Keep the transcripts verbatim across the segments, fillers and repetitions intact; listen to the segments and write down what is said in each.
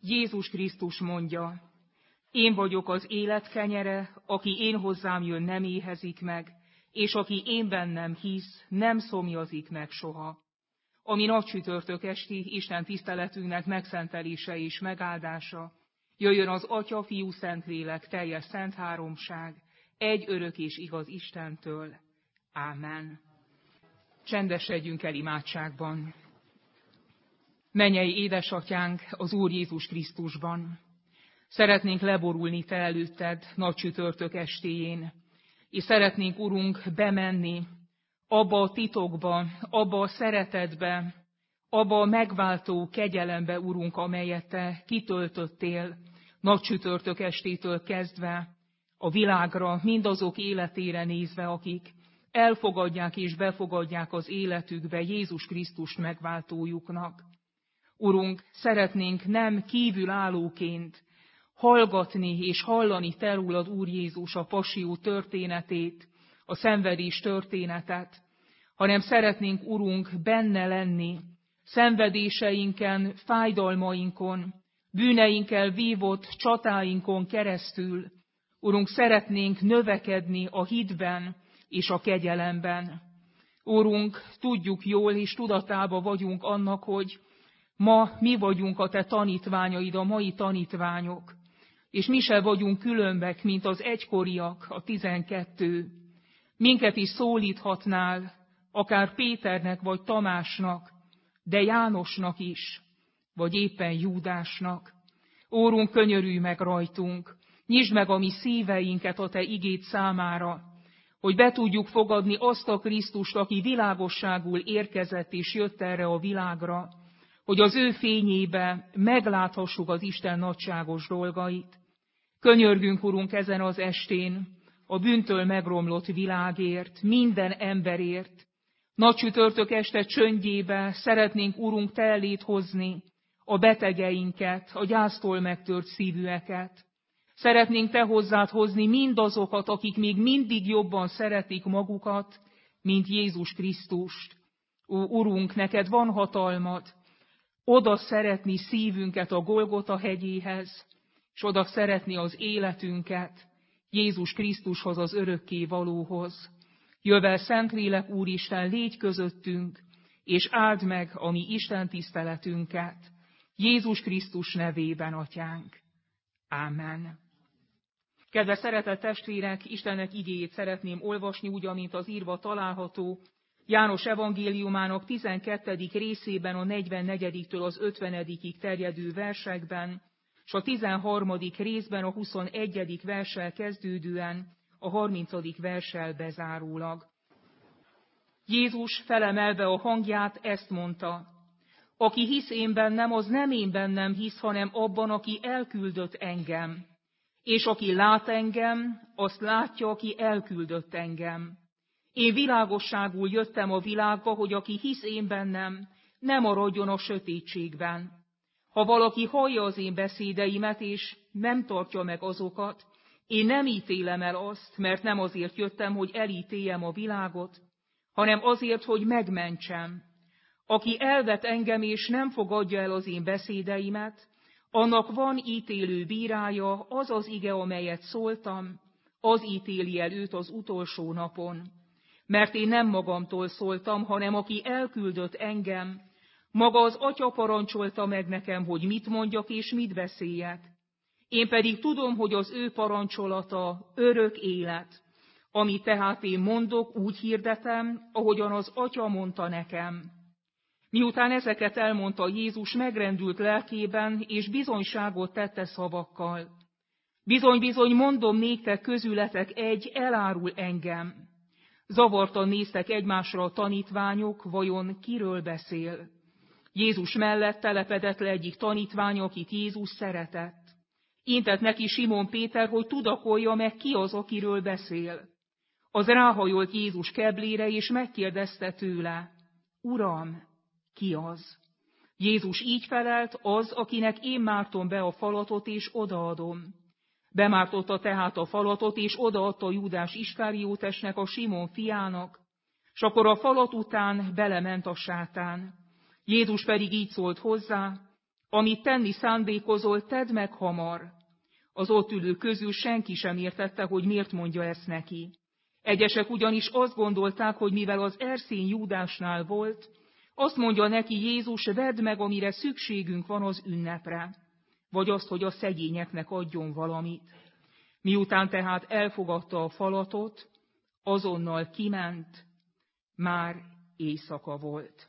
Jézus Krisztus mondja, én vagyok az élet kenyere, aki én hozzám jön, nem éhezik meg, és aki én bennem hisz, nem szomjazik meg soha. Ami nagycsütörtök esti Isten tiszteletünknek megszentelése és megáldása, jöjjön az Atya, Fiú, Szentlélek, teljes szent háromság, egy örök és igaz Istentől. Ámen. Csendesedjünk el imádságban. Mennyei édesatyánk az Úr Jézus Krisztusban, szeretnénk leborulni te előtted nagycsütörtök estéjén, és szeretnénk, Urunk, bemenni abba a titokba, abba a szeretetbe, abba a megváltó kegyelembe, Urunk, amelyet te kitöltöttél nagycsütörtök estétől kezdve a világra, mindazok életére nézve, akik elfogadják és befogadják az életükbe Jézus Krisztust megváltójuknak. Urunk, szeretnénk nem kívülállóként hallgatni és hallani te rólad, Úr Jézus, a passió történetét, a szenvedés történetet, hanem szeretnénk, Urunk, benne lenni, szenvedéseinken, fájdalmainkon, bűneinkkel vívott csatáinkon keresztül. Urunk, szeretnénk növekedni a hitben és a kegyelemben. Urunk, tudjuk jól és tudatában vagyunk annak, hogy ma mi vagyunk a te tanítványaid, a mai tanítványok, és mi se vagyunk különbek, mint az egykoriak, a tizenkettő. Minket is szólíthatnál, akár Péternek vagy Tamásnak, de Jánosnak is, vagy éppen Júdásnak. Órunk, könyörülj meg rajtunk, nyisd meg a mi szíveinket a te igéd számára, hogy be tudjuk fogadni azt a Krisztust, aki világosságul érkezett és jött erre a világra, hogy az ő fényébe megláthassuk az Isten nagyságos dolgait. Könyörgünk, Urunk, ezen az estén a bűntől megromlott világért, minden emberért. Nagycsütörtök este csöndjébe szeretnénk, Urunk, te eléd hozni a betegeinket, a gyásztól megtört szívűeket. Szeretnénk te hozzád hozni mindazokat, akik még mindig jobban szeretik magukat, mint Jézus Krisztust. Ó, Urunk, neked van hatalmad oda szeretni szívünket a Golgota hegyéhez, és oda szeretni az életünket Jézus Krisztushoz, az örökké valóhoz. Jövel Szentlélek, Úristen, légy közöttünk, és áld meg a mi Isten tiszteletünket. Jézus Krisztus nevében, Atyánk. Ámen. Kedves szeretett testvérek, Istennek igéjét szeretném olvasni, úgy, amint az írva található János evangéliumának tizenkettedik részében a negyvennegyediktől az ötvenedikig terjedő versekben, és a tizenharmadik részben a huszonegyedik verssel kezdődően a harmincadik verssel bezárólag. Jézus felemelve a hangját ezt mondta: aki hisz én bennem, az nem én bennem hisz, hanem abban, aki elküldött engem. És aki lát engem, azt látja, aki elküldött engem. Én világosságul jöttem a világba, hogy aki hisz én bennem, ne maradjon a sötétségben. Ha valaki hallja az én beszédeimet, és nem tartja meg azokat, én nem ítélem el azt, mert nem azért jöttem, hogy elítéljem a világot, hanem azért, hogy megmentsem. Aki elvet engem, és nem fogadja el az én beszédeimet, annak van ítélő bírája, az az ige, amelyet szóltam, az ítéli el őt az utolsó napon. Mert én nem magamtól szóltam, hanem aki elküldött engem, maga az Atya parancsolta meg nekem, hogy mit mondjak és mit beszéljek. Én pedig tudom, hogy az ő parancsolata örök élet. Amit tehát én mondok, úgy hirdetem, ahogyan az Atya mondta nekem. Miután ezeket elmondta Jézus, megrendült lelkében, és bizonyságot tette szavakkal. Bizony-bizony mondom néktek, közületek egy elárul engem. Zavartan néztek egymásra a tanítványok, vajon kiről beszél. Jézus mellett telepedett le egyik tanítvány, akit Jézus szeretett. Intett neki Simon Péter, hogy tudakolja meg, ki az, akiről beszél. Az ráhajolt Jézus keblére, és megkérdezte tőle: Uram, ki az? Jézus így felelt: az, akinek én mártom be a falatot, és odaadom. Bemártotta tehát a falatot, és odaadta Júdás Iskariótesnek, a Simon fiának, s akkor a falat után belement a sátán. Jézus pedig így szólt hozzá: Amit tenni szándékozol, tedd meg hamar. Az ott ülő közül senki sem értette, hogy miért mondja ezt neki. Egyesek ugyanis azt gondolták, hogy mivel az erszény Júdásnál volt, azt mondja neki Jézus, vedd meg, amire szükségünk van az ünnepre, vagy azt, hogy a szegényeknek adjon valamit. Miután tehát elfogadta a falatot, azonnal kiment, már éjszaka volt.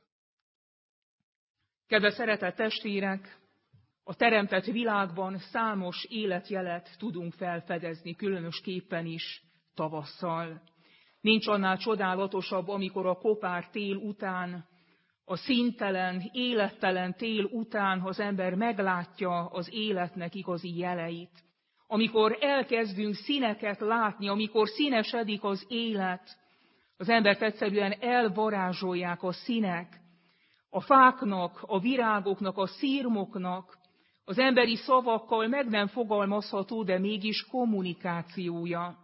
Kedves szeretett testvérek, a teremtett világban számos életjelet tudunk felfedezni, különösképpen is tavasszal. Nincs annál csodálatosabb, amikor a kopár tél után, a színtelen, élettelen tél után az ember meglátja az életnek igazi jeleit. Amikor elkezdünk színeket látni, amikor színesedik az élet, az embert egyszerűen elvarázsolják a színek, a fáknak, a virágoknak, a szirmoknak, az emberi szavakkal meg nem fogalmazható, de mégis kommunikációja.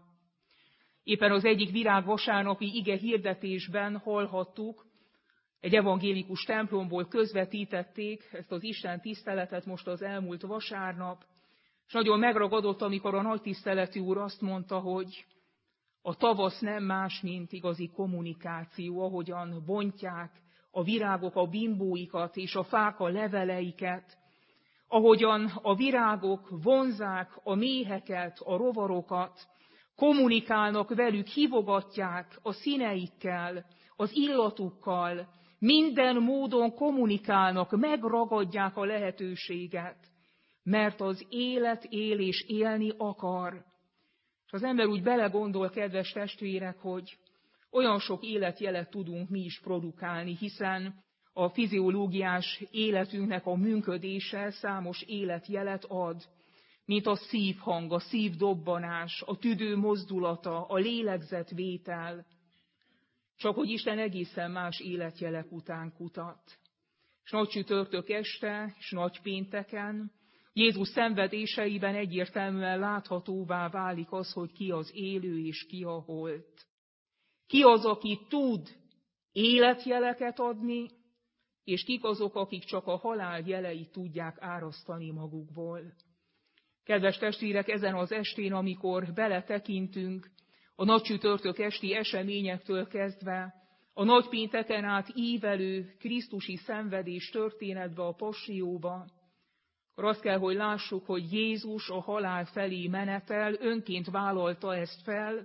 Éppen az egyik virágvasárnapi ige hirdetésben hallhattuk, egy evangélikus templomból közvetítették ezt az Isten tiszteletet most az elmúlt vasárnap, és nagyon megragadott, amikor a nagytiszteletű úr azt mondta, hogy a tavasz nem más, mint igazi kommunikáció, ahogyan bontják a virágok a bimbóikat és a fák a leveleiket, ahogyan a virágok vonzák a méheket, a rovarokat, kommunikálnak velük, hívogatják a színeikkel, az illatukkal, minden módon kommunikálnak, megragadják a lehetőséget, mert az élet él és élni akar. És az ember úgy belegondol, kedves testvérek, hogy olyan sok életjelet tudunk mi is produkálni, hiszen a fiziológiás életünknek a működése számos életjelet ad, mint a szívhang, a szívdobbanás, a tüdő mozdulata, a lélegzetvétel, csak hogy Isten egészen más életjelek után kutat. És nagy csütörtök este, és nagy pénteken Jézus szenvedéseiben egyértelműen láthatóvá válik az, hogy ki az élő és ki a holt. Ki az, aki tud életjeleket adni, és kik azok, akik csak a halál jeleit tudják árasztani magukból. Kedves testvérek, ezen az estén, amikor beletekintünk a nagycsütörtök esti eseményektől kezdve, a nagypénteken át ívelő krisztusi szenvedés történetbe, a passióba, akkor azt kell, hogy lássuk, hogy Jézus a halál felé menetel, önként vállalta ezt fel,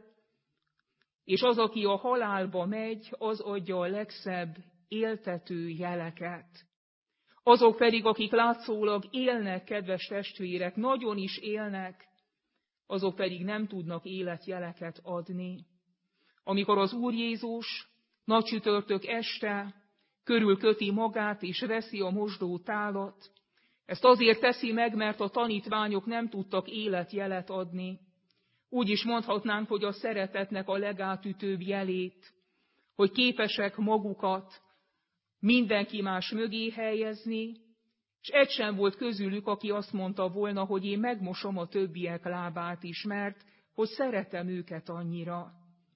és az, aki a halálba megy, az adja a legszebb éltető jeleket. Azok pedig, akik látszólag élnek, kedves testvérek, nagyon is élnek, azok pedig nem tudnak életjeleket adni. Amikor az Úr Jézus nagycsütörtök este körülköti magát és veszi a mosdó tálat, ezt azért teszi meg, mert a tanítványok nem tudtak életjelet adni. Úgy is mondhatnánk, hogy a szeretetnek a legátütőbb jelét, hogy képesek magukat mindenki más mögé helyezni, és egy sem volt közülük, aki azt mondta volna, hogy én megmosom a többiek lábát is, mert hogy szeretem őket annyira.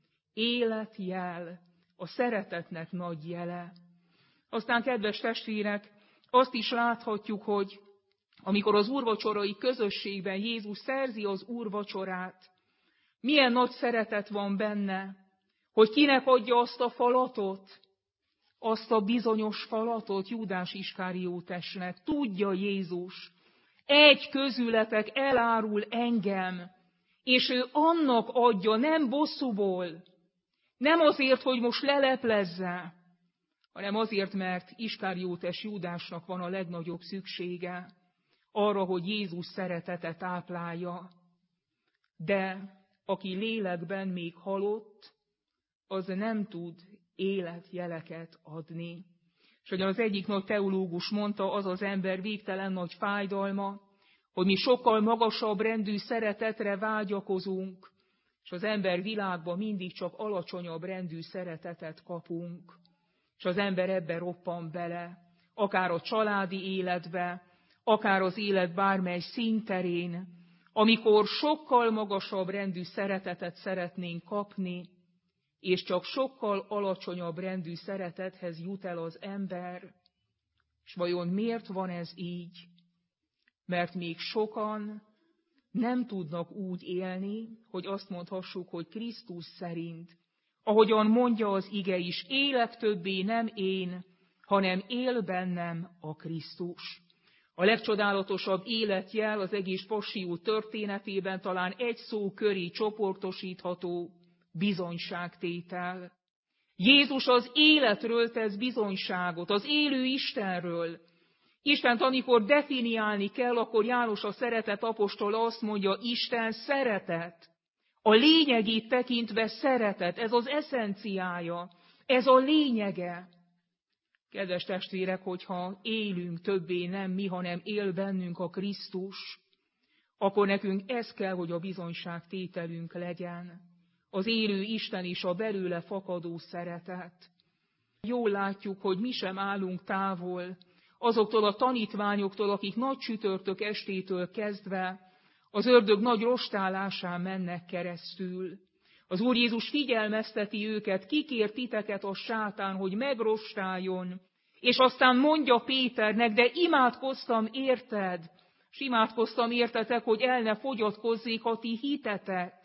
Életjel, a szeretetnek nagy jele. Aztán, kedves testvérek, azt is láthatjuk, hogy amikor az úrvacsorai közösségben Jézus szerzi az úrvacsorát, milyen nagy szeretet van benne, hogy kinek adja azt a falatot, azt a bizonyos falatot Júdás Iskáriótesnek. Tudja Jézus, egy közületek elárul engem, és ő annak adja, nem bosszúból, nem azért, hogy most leleplezze, hanem azért, mert Iskáriótes Júdásnak van a legnagyobb szüksége arra, hogy Jézus szeretete táplálja. De aki lélekben még halott, az nem tud életjeleket adni. És ahogyan az egyik nagy teológus mondta, az az ember végtelen nagy fájdalma, hogy mi sokkal magasabb rendű szeretetre vágyakozunk, és az ember világban mindig csak alacsonyabb rendű szeretetet kapunk. És az ember ebbe roppan bele, akár a családi életbe, akár az élet bármely színterén, amikor sokkal magasabb rendű szeretetet szeretnénk kapni, és csak sokkal alacsonyabb rendű szeretethez jut el az ember. És vajon miért van ez így? mert még sokan nem tudnak úgy élni, hogy azt mondhassuk, hogy Krisztus szerint, ahogyan mondja az ige is, élek többé nem én, hanem él bennem a Krisztus. A legcsodálatosabb életjel az egész Passió történetében talán egy szó köré csoportosítható bizonyságtétel. Jézus az életről tesz bizonyságot, az élő Istenről. Istent, amikor definiálni kell, akkor János a szeretet apostola azt mondja, Isten szeretet. A lényegét tekintve szeretet, ez az eszenciája, ez a lényege. Kedves testvérek, hogyha élünk többé nem mi, hanem él bennünk a Krisztus, akkor nekünk ez kell, hogy a bizonyságtételünk legyen. Az élő Isten és a belőle fakadó szeretet. Jól látjuk, hogy mi sem állunk távol azoktól a tanítványoktól, akik nagy csütörtök estétől kezdve az ördög nagy rostálásán mennek keresztül. Az Úr Jézus figyelmezteti őket, kikért titeket a sátán, hogy megrostáljon, és aztán mondja Péternek, de imádkoztam érted, és imádkoztam értetek, hogy el ne fogyatkozzék a ti hitetek.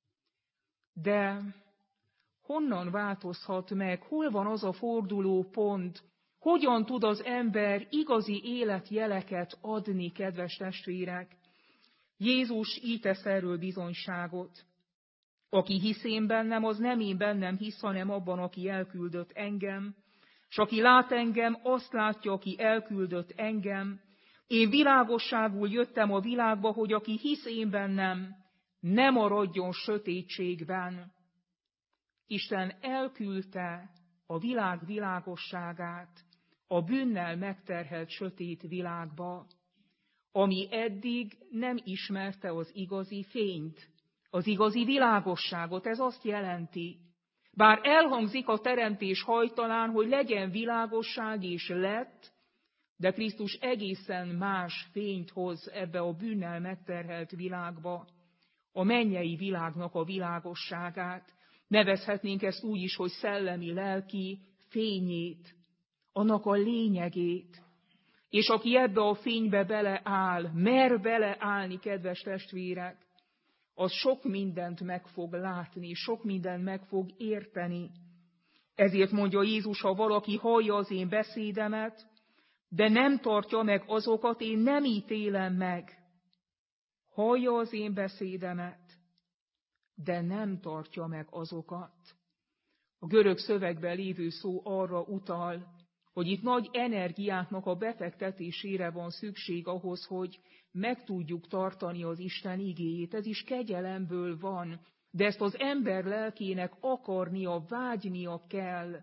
De honnan változhat meg, hol van az a forduló pont, hogyan tud az ember igazi életjeleket adni, kedves testvérek? Jézus így tesz erről bizonyságot. Aki hisz én bennem, az nem én bennem hisz, hanem abban, aki elküldött engem. És aki lát engem, azt látja, aki elküldött engem. Én világosságul jöttem a világba, hogy aki hisz én bennem, ne maradjon sötétségben. Isten elküldte a világ világosságát a bűnnel megterhelt sötét világba, ami eddig nem ismerte az igazi fényt, az igazi világosságot. Ez azt jelenti, bár elhangzik a teremtés hajtalán, hogy legyen világosság, és lett, de Krisztus egészen más fényt hoz ebbe a bűnnel megterhelt világba, a mennyei világnak a világosságát. Nevezhetnénk ezt úgy is, hogy szellemi, lelki fényét, annak a lényegét. És aki ebbe a fénybe beleáll, mer beleállni, kedves testvérek, az sok mindent meg fog látni, sok mindent meg fog érteni. Ezért mondja Jézus, ha valaki hallja az én beszédemet, de nem tartja meg azokat, én nem ítélem meg. Hallja az én beszédemet, de nem tartja meg azokat. A görög szövegben lévő szó arra utal, hogy itt nagy energiáknak a befektetésére van szükség ahhoz, hogy meg tudjuk tartani az Isten igéjét. Ez is kegyelemből van, de ezt az ember lelkének akarnia, vágynia kell.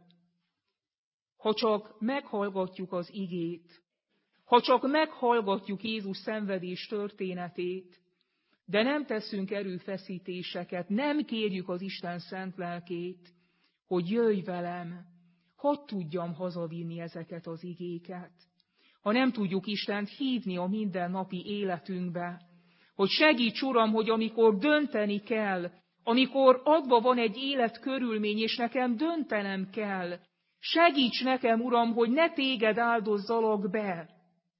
Ha csak meghallgatjuk az igét, ha csak meghallgatjuk Jézus szenvedés történetét, de nem teszünk erőfeszítéseket, nem kérjük az Isten szent lelkét, hogy jöjj velem, hadd tudjam hazavinni ezeket az igéket. Ha nem tudjuk Istent hívni a mindennapi életünkbe, hogy segíts, Uram, hogy amikor dönteni kell, amikor adva van egy életkörülmény, és nekem döntenem kell, segíts nekem, Uram, hogy ne téged áldozzalak be,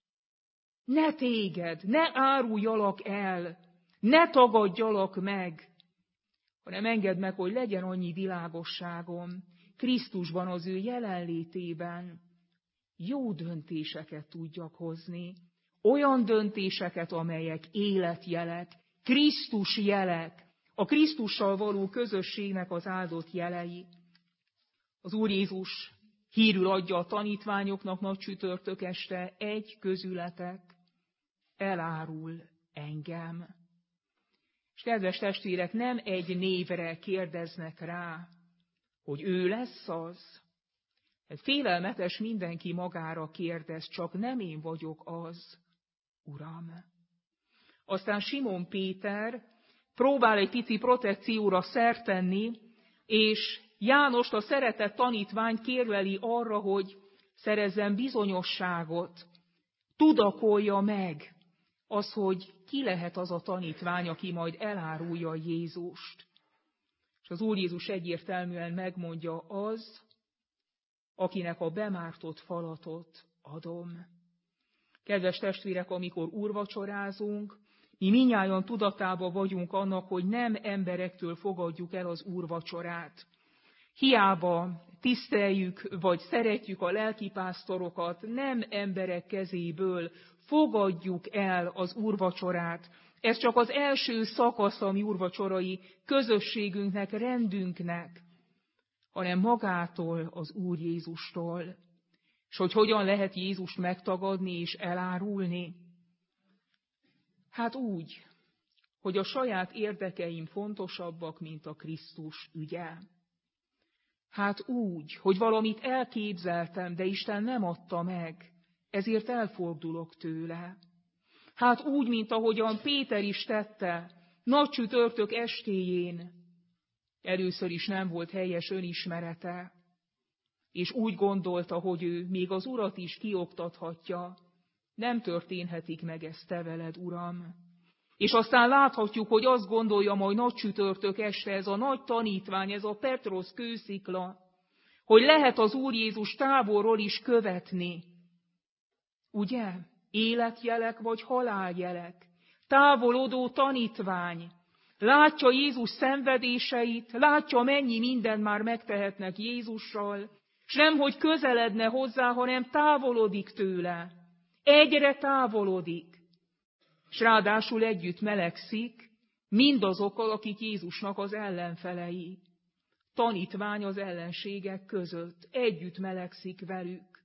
ne téged, ne áruljalak el, ne tagadjalak meg, hanem engedd meg, hogy legyen annyi világosságom Krisztusban, az ő jelenlétében, jó döntéseket tudjak hozni, olyan döntéseket, amelyek életjelek, Krisztus jelek, a Krisztussal való közösségnek az áldott jelei. Az Úr Jézus hírül adja a tanítványoknak nagy csütörtök este, egy közületek elárul engem. És kedves testvérek, nem egy névre kérdeznek rá, hogy ő lesz az. Félelmetes, mindenki magára kérdez, csak nem én vagyok az, Uram. Aztán Simon Péter próbál egy pici protekcióra szert tenni, és Jánost, a szeretett tanítványt kérleli arra, hogy szerezzen bizonyosságot, tudakolja meg az, hogy ki lehet az a tanítvány, aki majd elárulja Jézust. És az Úr Jézus egyértelműen megmondja, az, akinek a bemártott falatot adom. Kedves testvérek, amikor úrvacsorázunk, mi mindnyájan tudatában vagyunk annak, hogy nem emberektől fogadjuk el az úrvacsorát. Hiába tiszteljük, vagy szeretjük a lelkipásztorokat, nem emberek kezéből fogadjuk el az úrvacsorát. Ez csak az első szakasz a mi úrvacsorai közösségünknek, rendünknek, hanem magától, az Úr Jézustól. És hogy hogyan lehet Jézust megtagadni és elárulni? Hát úgy, hogy a saját érdekeim fontosabbak, mint a Krisztus ügye. Hát úgy, hogy valamit elképzeltem, de Isten nem adta meg, ezért elfordulok tőle. Hát úgy, mint ahogyan Péter is tette, nagy csütörtök estéjén. Először is nem volt helyes önismerete, és úgy gondolta, hogy ő még az Urat is kioktathatja. Nem történhetik meg ez te veled, Uram. És aztán láthatjuk, hogy azt gondolja majd nagy csütörtök este ez a nagy tanítvány, ez a Petrosz kőszikla, hogy lehet az Úr Jézus távolról is követni. Ugye? Életjelek vagy haláljelek. Távolodó tanítvány. Látja Jézus szenvedéseit, látja, mennyi mindent már megtehetnek Jézussal, és nem, hogy közeledne hozzá, hanem távolodik tőle. Egyre távolodik. És ráadásul együtt melegszik mindazokkal, akik Jézusnak az ellenfelei. Tanítvány az ellenségek között. Együtt melegszik velük.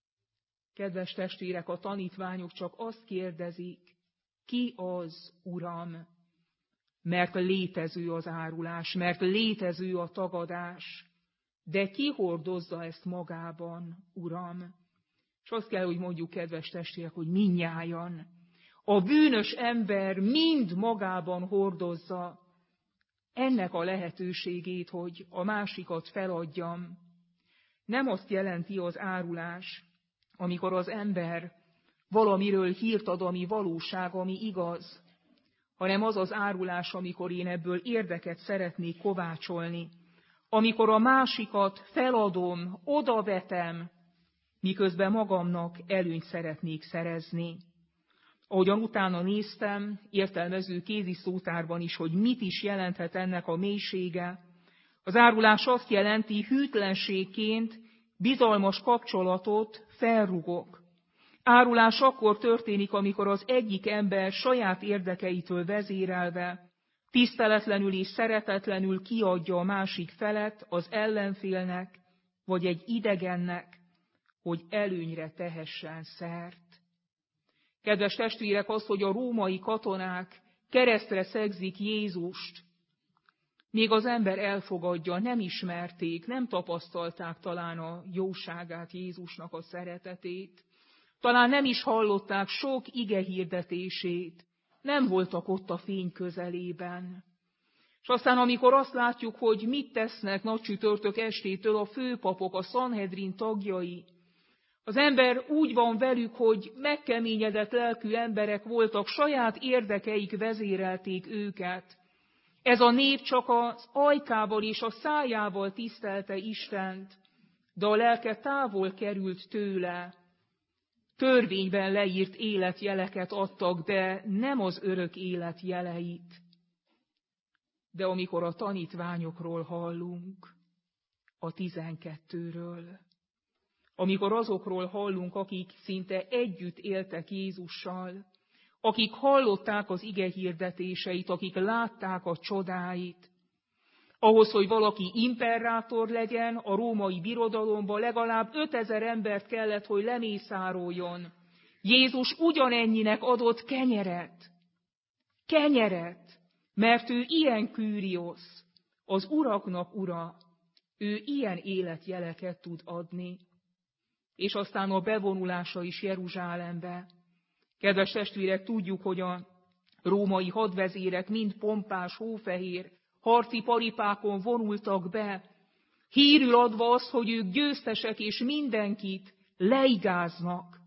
Kedves testvérek, a tanítványok csak azt kérdezik, ki az, Uram? Mert létező az árulás, mert létező a tagadás. De ki hordozza ezt magában, Uram? És azt kell, hogy mondjuk, kedves testvérek, hogy mindnyájan. A bűnös ember mind magában hordozza ennek a lehetőségét, hogy a másikat feladjam. Nem azt jelenti az árulás, amikor az ember valamiről hírt ad, ami valóság, ami igaz, hanem az az árulás, amikor én ebből érdeket szeretnék kovácsolni, amikor a másikat feladom, odavetem, miközben magamnak előnyt szeretnék szerezni. Ahogyan utána néztem, értelmező kéziszótárban is, hogy mit is jelenthet ennek a mélysége. Az árulás azt jelenti, hűtlenségként bizalmas kapcsolatot felrugok. Árulás akkor történik, amikor az egyik ember saját érdekeitől vezérelve, tiszteletlenül és szeretetlenül kiadja a másik felet az ellenfélnek, vagy egy idegennek, hogy előnyre tehessen szert. Kedves testvérek, az, hogy a római katonák keresztre szegzik Jézust, még az ember elfogadja, nem ismerték, nem tapasztalták talán a jóságát, Jézusnak a szeretetét. Talán nem is hallották sok ige hirdetését, nem voltak ott a fény közelében. És aztán, amikor azt látjuk, hogy mit tesznek nagy csütörtök estétől a főpapok, a Sanhedrin tagjai, az ember úgy van velük, hogy megkeményedett lelkű emberek voltak, saját érdekeik vezérelték őket. Ez a nép csak az ajkával és a szájával tisztelte Istent, de a lelke távol került tőle. Törvényben leírt életjeleket adtak, de nem az örök élet jeleit. De amikor a tanítványokról hallunk, a tizenkettőről, amikor azokról hallunk, akik szinte együtt éltek Jézussal, akik hallották az ige hirdetéseit, akik látták a csodáit, ahhoz, hogy valaki imperátor legyen, a római birodalomban legalább ötezer embert kellett, hogy lemészároljon. Jézus ugyanennyinek adott kenyeret. Kenyeret, mert ő ilyen Kűriosz, az uraknak ura, ő ilyen életjeleket tud adni. És aztán a bevonulása is Jeruzsálembe. Kedves testvérek, tudjuk, hogy a római hadvezérek mind pompás, hófehér, harci paripákon vonultak be, hírül adva azt, hogy ők győztesek és mindenkit leigáznak.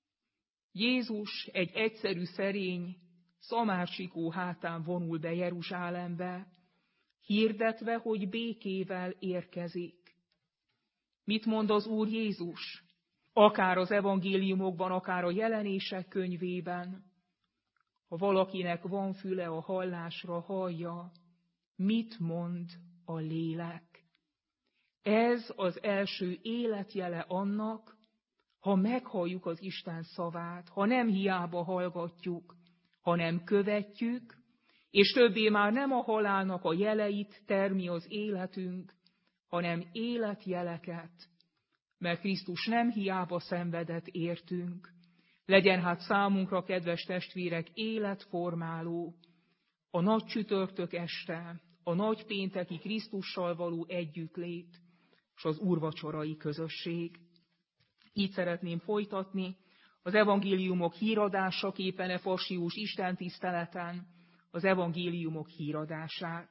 Jézus egy egyszerű, szerény, szamársikó hátán vonul be Jeruzsálembe, hirdetve, hogy békével érkezik. Mit mond az Úr Jézus? akár az evangéliumokban, akár a jelenések könyvében. Ha valakinek van füle a hallásra, hallja, mit mond a lélek. Ez az első életjele annak, ha meghalljuk az Isten szavát, ha nem hiába hallgatjuk, hanem követjük, és többé már nem a halálnak a jeleit termi az életünk, hanem életjeleket, mert Krisztus nem hiába szenvedett értünk. Legyen hát számunkra, kedves testvérek, életformáló a nagy csütörtök este, a nagy pénteki Krisztussal való együttlét, és az úrvacsorai közösség. Így szeretném folytatni az evangéliumok híradásaképpen e Farsius istentiszteleten az evangéliumok híradását.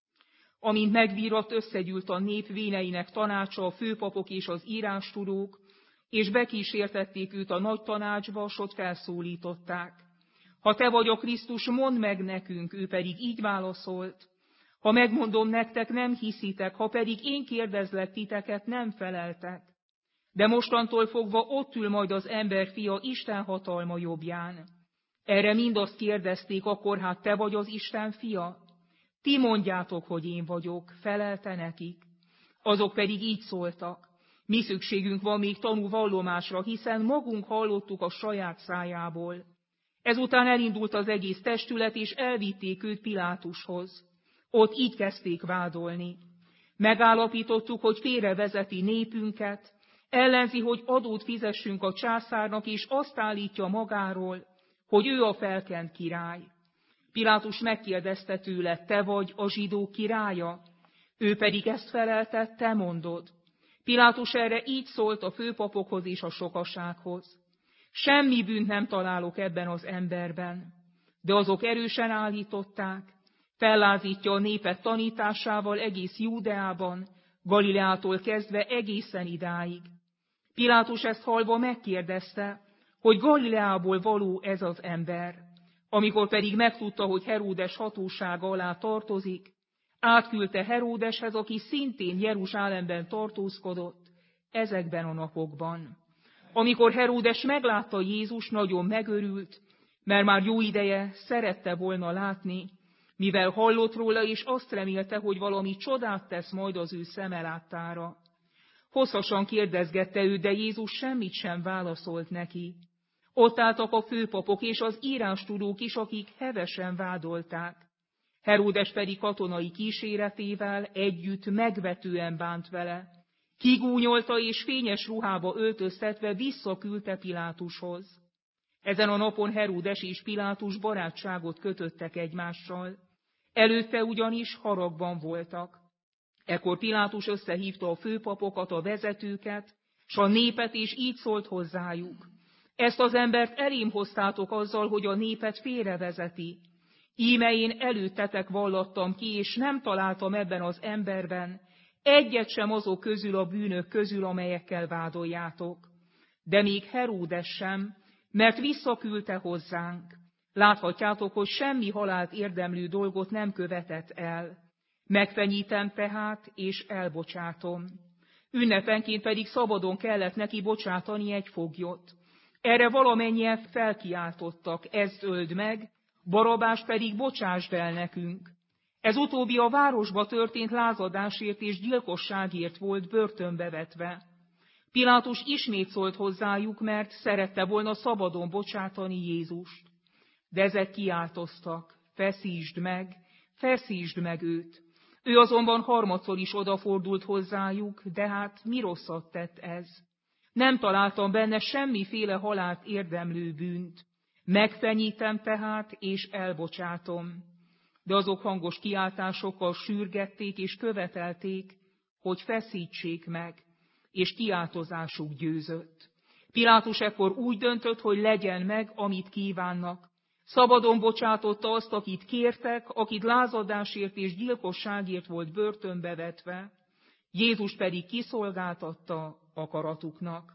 Amint megvírat, összegyűlt a nép véneinek tanácsa, a főpapok és az írástudók, és bekísértették őt a nagy tanácsba, s ott felszólították. Ha te vagy a Krisztus, mondd meg nekünk, ő pedig így válaszolt. Ha megmondom nektek, nem hiszitek, ha pedig én kérdezlek titeket, nem feleltek. De mostantól fogva ott ül majd az emberfia Isten hatalma jobbján. Erre mind azt kérdezték, akkor hát te vagy az Isten fia? Ti mondjátok, hogy én vagyok, felelte nekik. Azok pedig így szóltak. Mi szükségünk van még tanúvallomásra, hiszen magunk hallottuk a saját szájából. Ezután elindult az egész testület, és elvitték őt Pilátushoz. Ott így kezdték vádolni. Megállapítottuk, hogy félrevezeti népünket, ellenzi, hogy adót fizessünk a császárnak, és azt állítja magáról, hogy ő a felkent király. Pilátus megkérdezte tőle, te vagy a zsidók királya? Ő pedig ezt felelte, te mondod. Pilátus erre így szólt a főpapokhoz és a sokasághoz. Semmi bűnt nem találok ebben az emberben, de azok erősen állították, fellázítja a népet tanításával egész Júdeában, Galileától kezdve egészen idáig. Pilátus ezt hallva megkérdezte, hogy Galileából való ez az ember. Amikor pedig megtudta, hogy Heródes hatósága alá tartozik, átküldte Heródeshez, aki szintén Jeruzsálemben tartózkodott ezekben a napokban. Amikor Heródes meglátta Jézus, nagyon megörült, mert már jó ideje szerette volna látni, mivel hallott róla, és azt remélte, hogy valami csodát tesz majd az ő szeme láttára. Hosszasan kérdezgette őt, de Jézus semmit sem válaszolt neki. Ott álltak a főpapok és az írástudók is, akik hevesen vádolták. Heródes pedig katonai kíséretével együtt megvetően bánt vele. Kigúnyolta és fényes ruhába öltöztetve visszaküldte Pilátushoz. Ezen a napon Heródes és Pilátus barátságot kötöttek egymással. Előtte ugyanis haragban voltak. Ekkor Pilátus összehívta a főpapokat, a vezetőket, s a népet, és így szólt hozzájuk. Ezt az embert elém hoztátok azzal, hogy a népet félrevezeti. Íme én előttetek vallattam ki, és nem találtam ebben az emberben egyet sem azok közül a bűnök közül, amelyekkel vádoljátok. De még Heródes sem, mert visszaküldte hozzánk. Láthatjátok, hogy semmi halált érdemlő dolgot nem követett el. Megfenyítem tehát, és elbocsátom. Ünnepenként pedig szabadon kellett neki bocsátani egy foglyot. Erre valamennyien felkiáltottak, ezt öld meg, Barabást pedig bocsásd el nekünk. Ez utóbbi a városba történt lázadásért és gyilkosságért volt börtönbe vetve. Pilátus ismét szólt hozzájuk, mert szerette volna szabadon bocsátani Jézust. De ezek kiáltoztak, feszítsd meg, feszítsd meg őt. Ő azonban harmadszor is odafordult hozzájuk, de hát mi rosszat tett ez? Nem találtam benne semmiféle halált érdemlő bűnt. Megfenyítem tehát, és elbocsátom. De azok hangos kiáltásokkal sürgették és követelték, hogy feszítsék meg, és kiáltozásuk győzött. Pilátus ekkor úgy döntött, hogy legyen meg, amit kívánnak. Szabadon bocsátotta azt, akit kértek, akit lázadásért és gyilkosságért volt börtönbe vetve, Jézus pedig kiszolgáltatta akaratuknak.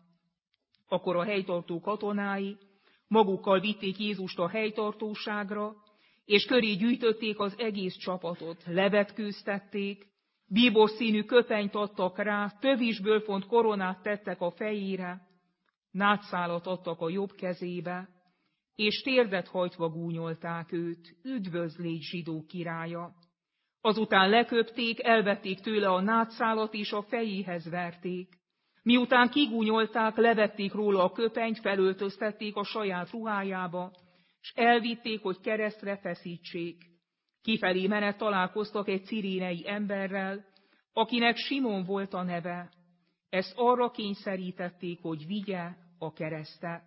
Akkor a helytartó katonái magukkal vitték Jézust a helytartóságra, és köré gyűjtötték az egész csapatot, levetkőztették, bíbor színű köpenyt adtak rá, tövisből font koronát tettek a fejére, nátszálat adtak a jobb kezébe, és térdet hajtva gúnyolták őt, üdvözlégy zsidó királya. Azután leköpték, elvették tőle a nátszálat, és a fejéhez verték. Miután kigúnyolták, levették róla a köpenyt, felöltöztették a saját ruhájába, s elvitték, hogy keresztre feszítsék. Kifelé menet találkoztak egy cirénei emberrel, akinek Simon volt a neve. Ezt arra kényszerítették, hogy vigye a keresztet.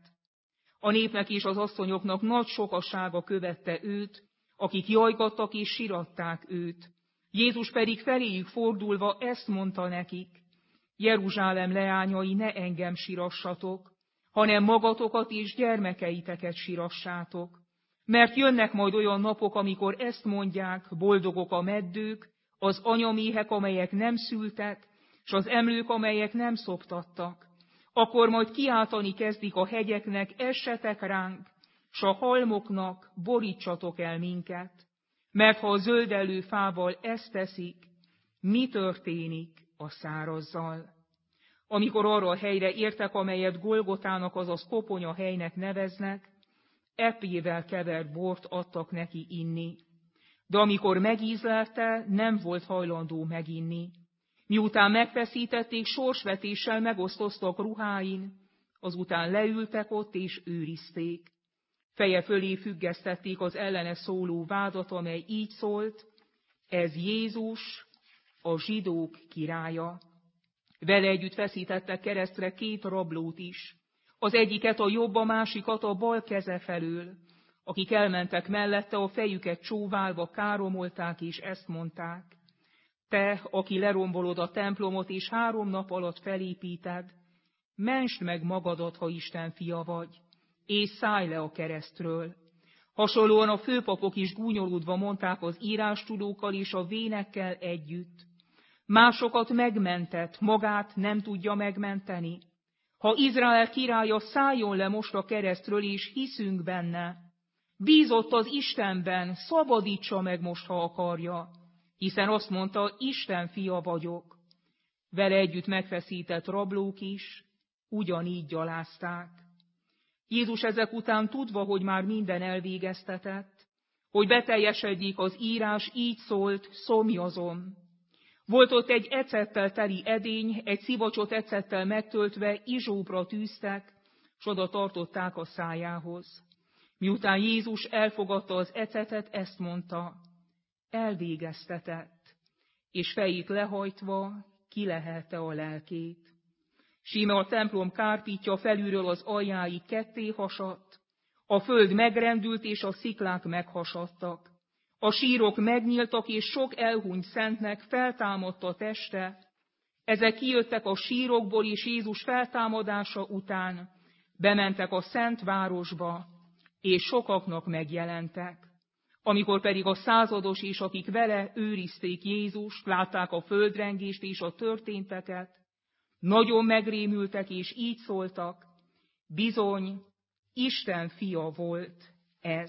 A népnek és az asszonyoknak nagy sokasága követte őt, akik jajgattak és siratták őt. Jézus pedig feléjük fordulva ezt mondta nekik: Jeruzsálem leányai, ne engem sirassatok, hanem magatokat és gyermekeiteket sirassátok. Mert jönnek majd olyan napok, amikor ezt mondják, boldogok a meddők, az anyaméhek, amelyek nem szültek, s az emlők, amelyek nem szoptattak. Akkor majd kiáltani kezdik a hegyeknek, essetek ránk, s a halmoknak, borítsatok el minket. Mert ha a zöldellő fával ezt teszik, mi történik a szárazzal? Amikor arra a helyre értek, amelyet Golgotának, azaz koponya helynek neveznek, epével kevert bort adtak neki inni. De amikor megízlelte, nem volt hajlandó meginni. Miután megfeszítették, sorsvetéssel megosztoztak ruháin, azután leültek ott és őrizték. Feje fölé függesztették az ellene szóló vádat, amely így szólt: ez Jézus, a zsidók királya. Vele együtt feszítettek keresztre két rablót is, az egyiket a jobb, a másikat a bal keze felől. Akik elmentek mellette, a fejüket csóválva káromolták, és ezt mondták: te, aki lerombolod a templomot, és három nap alatt felépíted, mentsd meg magadat, ha Isten fia vagy, és szállj le a keresztről. Hasonlóan a főpapok is gúnyolódva mondták az írástudókkal és a vénekkel együtt: másokat megmentett, magát nem tudja megmenteni. Ha Izrael királya, szálljon le most a keresztről, és hiszünk benne. Bízott az Istenben, szabadítsa meg most, ha akarja, hiszen azt mondta, Isten fia vagyok. Vele együtt megfeszített rablók is ugyanígy gyalázták. Jézus ezek után tudva, hogy már minden elvégeztetett, hogy beteljesedjék az írás, így szólt: szomjazom. Volt ott egy ecettel teli edény, egy szivacsot ecettel megtöltve izsóbra tűztek, s oda tartották a szájához. Miután Jézus elfogadta az ecetet, ezt mondta: elvégeztetett, és fejét lehajtva kilehelte a lelkét. Síme a templom kárpítja felülről az aljáig ketté hasadt, a föld megrendült, és a sziklák meghasadtak. A sírok megnyíltak, és sok elhunyt szentnek feltámadt a teste. Ezek kijöttek a sírokból, és Jézus feltámadása után bementek a szent városba, és sokaknak megjelentek. Amikor pedig a százados és akik vele őrizték Jézust, látták a földrengést és a történteket, nagyon megrémültek, és így szóltak: bizony, Isten fia volt ez.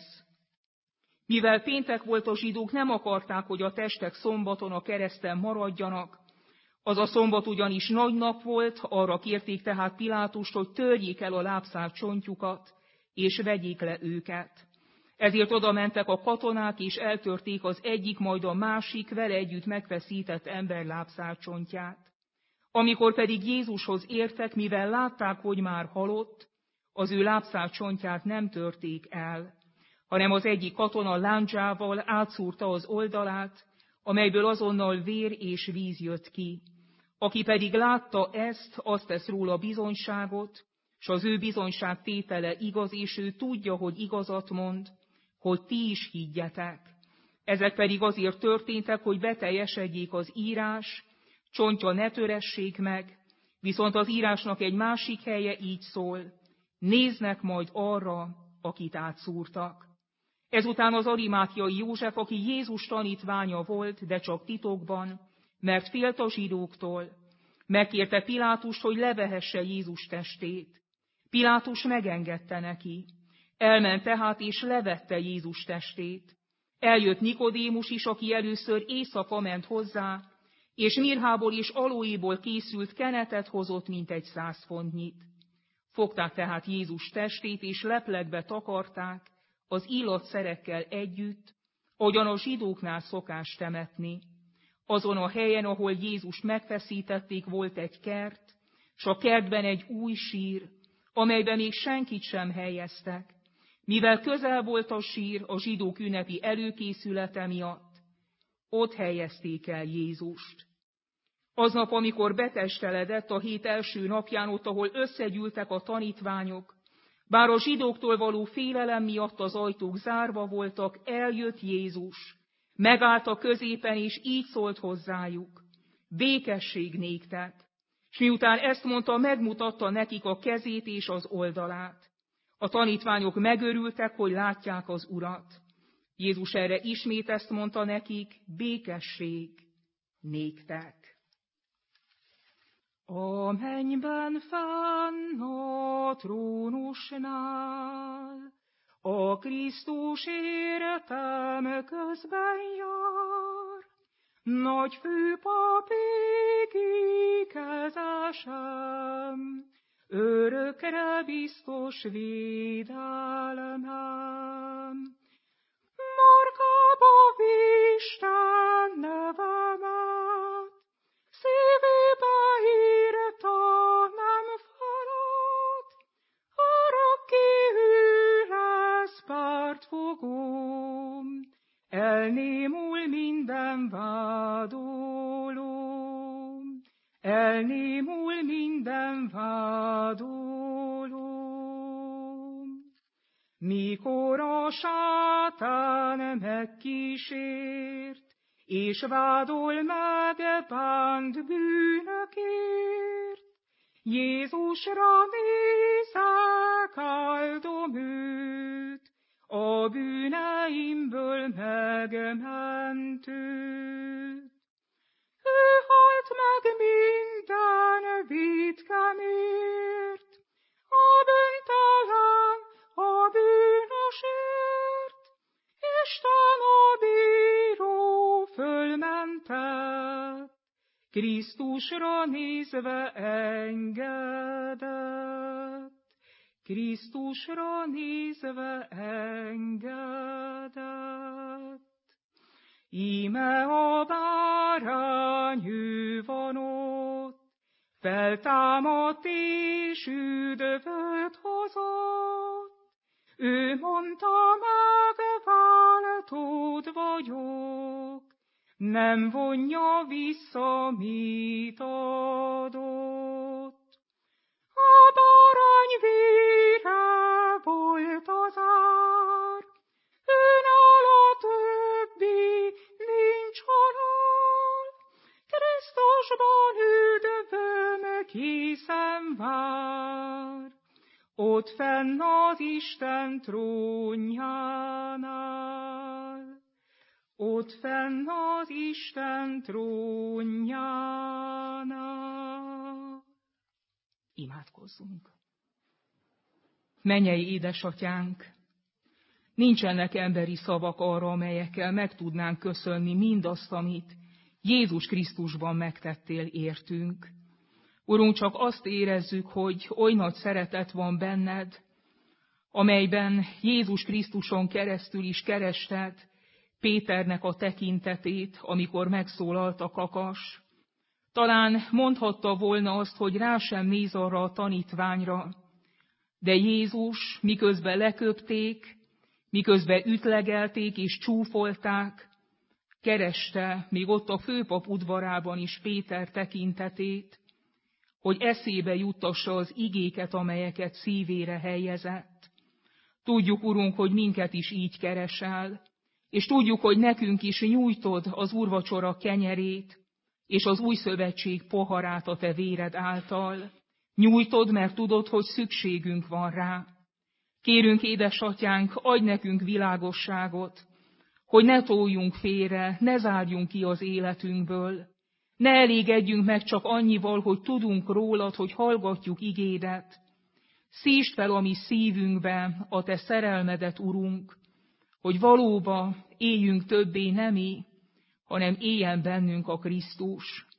Mivel péntek volt, a zsidók nem akarták, hogy a testek szombaton a kereszten maradjanak, az a szombat ugyanis nagy nap volt, arra kérték tehát Pilátust, hogy törjék el a lábszár csontjukat, és vegyék le őket. Ezért oda mentek a katonák, és eltörték az egyik, majd a másik vele együtt megfeszített ember lábszárcsontját. Amikor pedig Jézushoz értek, mivel látták, hogy már halott, az ő lábszárcsontját nem törték el, hanem az egyik katona lándzsával átszúrta az oldalát, amelyből azonnal vér és víz jött ki. Aki pedig látta ezt, azt tesz róla bizonyságot, s az ő bizonyság tétele igaz, és ő tudja, hogy igazat mond, hogy ti is higgyetek. Ezek pedig azért történtek, hogy beteljesedjék az írás, csontja ne töressék meg, viszont az írásnak egy másik helye így szól: néznek majd arra, akit átszúrtak. Ezután az arimátiai József, aki Jézus tanítványa volt, de csak titokban, mert félt a zsidóktól, megkérte Pilátust, hogy levehesse Jézus testét. Pilátus megengedte neki. Elment tehát, és levette Jézus testét. Eljött Nikodémus is, aki először éjszaka ment hozzá, és mirhából és alóéból készült kenetet hozott, mint egy száz fontnyit. Fogták tehát Jézus testét, és lepletbe takarták az illatszerekkel együtt, ahogyan a zsidóknál szokás temetni. Azon a helyen, ahol Jézust megfeszítették, volt egy kert, s a kertben egy új sír, amelyben még senkit sem helyeztek. Mivel közel volt a sír a zsidók ünnepi előkészülete miatt, ott helyezték el Jézust. Aznap, amikor betesteledett a hét első napján, ott, ahol összegyűltek a tanítványok, bár a zsidóktól való félelem miatt az ajtók zárva voltak, eljött Jézus, megállt a középen, és így szólt hozzájuk: békesség néktek. És miután ezt mondta, megmutatta nekik a kezét és az oldalát. A tanítványok megörültek, hogy látják az Urat. Jézus erre ismét ezt mondta nekik: békesség néktek. A mennyben fenn a trónusnál, a Krisztus életem közben jár, nagy főpap ékezesem, örökre biztos védelmem. Markába Isten nevemet, szívébe írta, nem falad, örökké ő lesz pártfogóm, elnémul minden vádolóm, elnémul minden vádolóm. Mikor a sátán megkísért, és vádol meg bánt bűnökért, Jézusra nézek, áldom őt, a bűneimből megmentőt. Ő halt meg minden vétkemért, a bűntelen, a bűnösért, Isten a bíró fölmentett, Krisztusra nézve engedett, Krisztusra nézve engedett. Íme a bárány, ő van ott, feltámadt és üdvöt hozott. Ő mondta meg, váltód vagyok, nem vonja vissza, mit adott. A bárány vére volt az ár, őnála többi nincs halál. Krisztusban üdvöm készen vár, ott fenn az Isten trónjánál, ott fenn az Isten trónjánál. Imádkozzunk! Mennyei édesatyánk, nincsenek emberi szavak arra, amelyekkel meg tudnánk köszönni mindazt, amit Jézus Krisztusban megtettél értünk. Urunk, csak azt érezzük, hogy oly nagy szeretet van benned, amelyben Jézus Krisztuson keresztül is kerested Péternek a tekintetét, amikor megszólalt a kakas. Talán mondhatta volna azt, hogy rá sem néz arra a tanítványra, de Jézus miközben leköpték, miközben ütlegelték és csúfolták, kereste még ott a főpap udvarában is Péter tekintetét, hogy eszébe juttassa az igéket, amelyeket szívére helyezett. Tudjuk, Urunk, hogy minket is így keresel, és tudjuk, hogy nekünk is nyújtod az úrvacsora kenyerét, és az új szövetség poharát a te véred által. Nyújtod, mert tudod, hogy szükségünk van rá. Kérünk, édesatyánk, adj nekünk világosságot, hogy ne toljunk félre, ne zárjunk ki az életünkből, ne elégedjünk meg csak annyival, hogy tudunk rólad, hogy hallgatjuk igédet. Szítsd fel a mi szívünkbe a te szerelmedet, Urunk, hogy valóban éljünk többé nem mi, hanem éljen bennünk a Krisztus.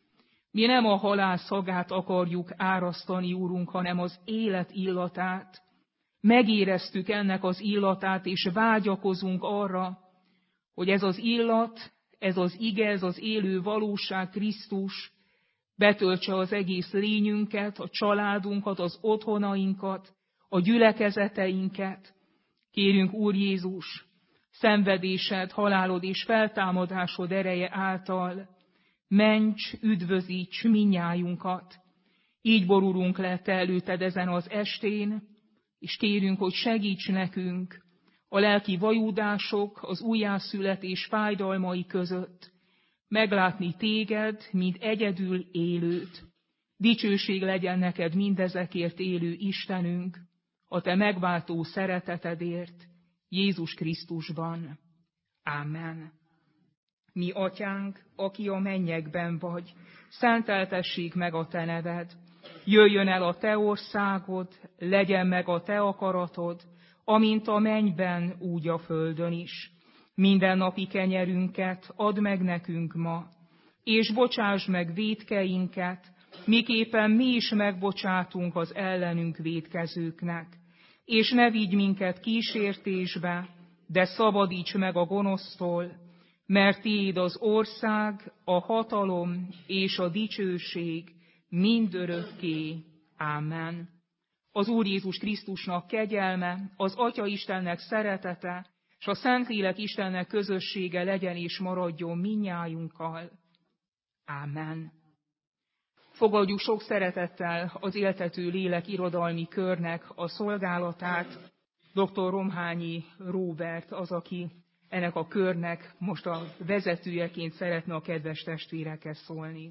Mi nem a halál szagát akarjuk árasztani, Úrunk, hanem az élet illatát. Megéreztük ennek az illatát, és vágyakozunk arra, hogy ez az illat, ez az ige, ez az élő valóság, Krisztus betöltse az egész lényünket, a családunkat, az otthonainkat, a gyülekezeteinket. Kérünk, Úr Jézus, szenvedésed, halálod és feltámadásod ereje által ments, üdvözíts minnyájunkat. Így borulunk le te előtted ezen az estén, és kérünk, hogy segíts nekünk a lelki vajúdások, az újjászületés fájdalmai között meglátni téged, mint egyedül élőt. Dicsőség legyen neked mindezekért, élő Istenünk, a te megváltó szeretetedért, Jézus Krisztusban. Ámen. Mi atyánk, aki a mennyekben vagy, szenteltessék meg a te neved. Jöjjön el a te országod, legyen meg a te akaratod, amint a mennyben, úgy a földön is. Mindennapi kenyerünket add meg nekünk ma, és bocsásd meg vétkeinket, miképpen mi is megbocsátunk az ellenünk vétkezőknek. És ne vigy minket kísértésbe, de szabadíts meg a gonosztól, mert tiéd az ország, a hatalom és a dicsőség mindörökké. Ámen. Az Úr Jézus Krisztusnak kegyelme, az Atya Istennek szeretete, és a Szentlélek Istennek közössége legyen és maradjon minnyájunkkal. Ámen. Fogadjuk sok szeretettel az Éltető Lélek irodalmi körnek a szolgálatát. doktor Romhányi Róbert az, aki ennek a körnek most a vezetőjeként szeretne a kedves testvérekhez szólni.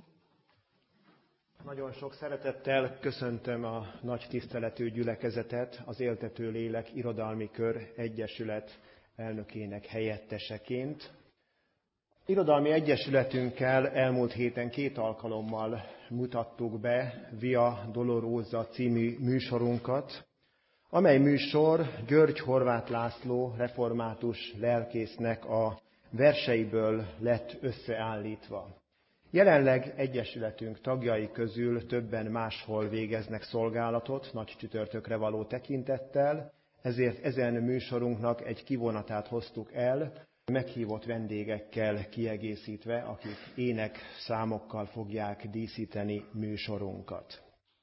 Nagyon sok szeretettel köszöntöm a nagy tiszteletű gyülekezetet, az Éltető Lélek Irodalmi Kör Egyesület elnökének helyetteseként. Irodalmi egyesületünkkel elmúlt héten két alkalommal mutattuk be Via Dolorosa című műsorunkat, amely műsor György Horváth László református lelkésznek a verseiből lett összeállítva. Jelenleg egyesületünk tagjai közül többen máshol végeznek szolgálatot, nagy csütörtökre való tekintettel, ezért ezen műsorunknak egy kivonatát hoztuk el, meghívott vendégekkel kiegészítve, akik ének számokkal fogják díszíteni műsorunkat.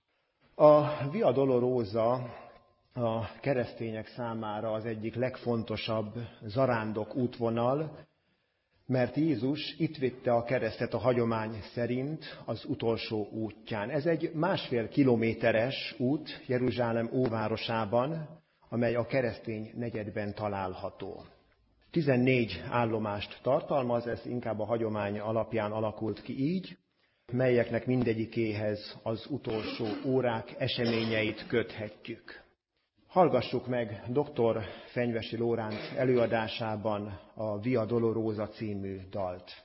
A Via Dolorosa a keresztények számára az egyik legfontosabb zarándok útvonal, mert Jézus itt vitte a keresztet a hagyomány szerint az utolsó útján. Ez egy másfél kilométeres út Jeruzsálem óvárosában, amely a keresztény negyedben található. tizennégy állomást tartalmaz, ez inkább a hagyomány alapján alakult ki így, melyeknek mindegyikéhez az utolsó órák eseményeit köthetjük. Hallgassuk meg doktor Fenyvesi Lóránc előadásában a Via Dolorosa című dalt.